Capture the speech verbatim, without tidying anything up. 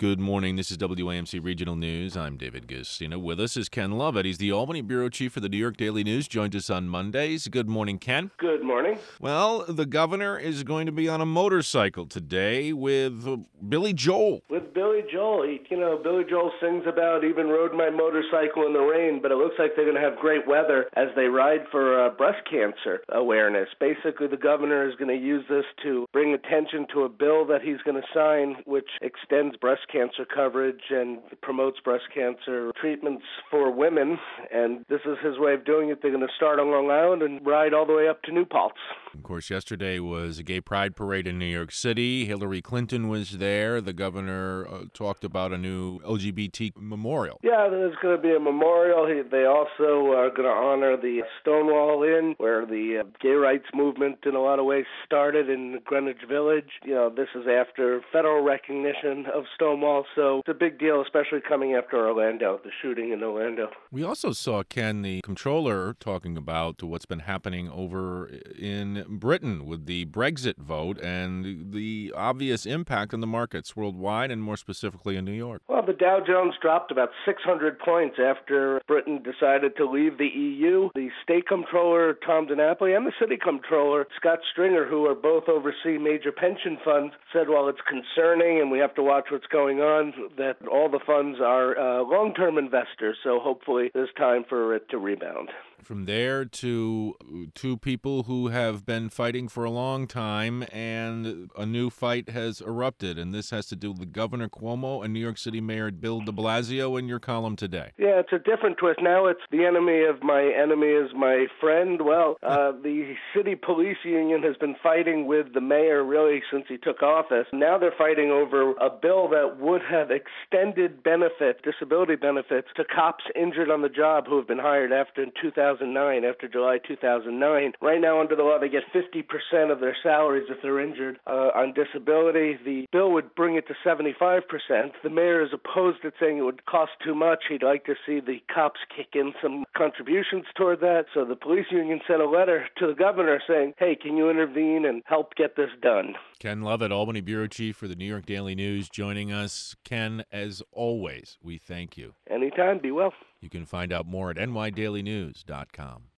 Good morning. This is W A M C Regional News. I'm David Gustina. With us is Ken Lovett. He's the Albany bureau chief for the New York Daily News. Joins us on Mondays. Good morning, Ken. Good morning. Well, the governor is going to be on a motorcycle today with uh, Billy Joel. With Billy Joel. He, you know, Billy Joel sings about even rode my motorcycle in the rain, but it looks like they're going to have great weather as they ride for uh, breast cancer awareness. Basically, the governor is going to use this to bring attention to a bill that he's going to sign, which extends breast cancer coverage and promotes breast cancer treatments for women. And this is his way of doing it. They're going to start on Long Island and ride all the way up to New Paltz. Of course, yesterday was a gay pride parade in New York City. Hillary Clinton was there. The governor uh, talked about a new L G B T memorial. Yeah, there's going to be a memorial. He, they also are going to honor the Stonewall Inn, where the uh, gay rights movement in a lot of ways started in Greenwich Village. You know, this is after federal recognition of Stonewall, so it's a big deal, especially coming after Orlando, the shooting in Orlando. We also saw, Ken, the comptroller, talking about what's been happening over in Britain with the Brexit vote and the obvious impact on the markets worldwide and more specifically in New York. Well, the Dow Jones dropped about six hundred points after Britain decided to leave the E U. The state comptroller, Tom DiNapoli, and the city comptroller, Scott Stringer, who are both oversee major pension funds, said while it's concerning and we have to watch what's going on, that all the funds are uh, long-term investors, so hopefully there's time for it to rebound. From there to two people who have been fighting for a long time, and a new fight has erupted, and this has to do with Governor Cuomo and New York City Mayor Bill de Blasio in your column today. Yeah, it's a different twist. Now it's the enemy of my enemy is my friend. Well, uh, the city police union has been fighting with the mayor really since he took office. Now they're fighting over a bill that would have extended benefits, disability benefits, to cops injured on the job who have been hired after two thousand nine, after July two thousand nine. Right now, under the law, they get fifty percent of their salaries if they're injured uh, on disability. The bill would bring it to seventy-five percent. The mayor is opposed to saying it would cost too much. He'd like to see the cops kick in some contributions toward that. So the police union sent a letter to the governor saying, hey, can you intervene and help get this done? Ken Lovett, Albany bureau chief for the New York Daily News, joining us. Ken, as always, we thank you. Anytime. Be well. You can find out more at N Y Daily News dot com.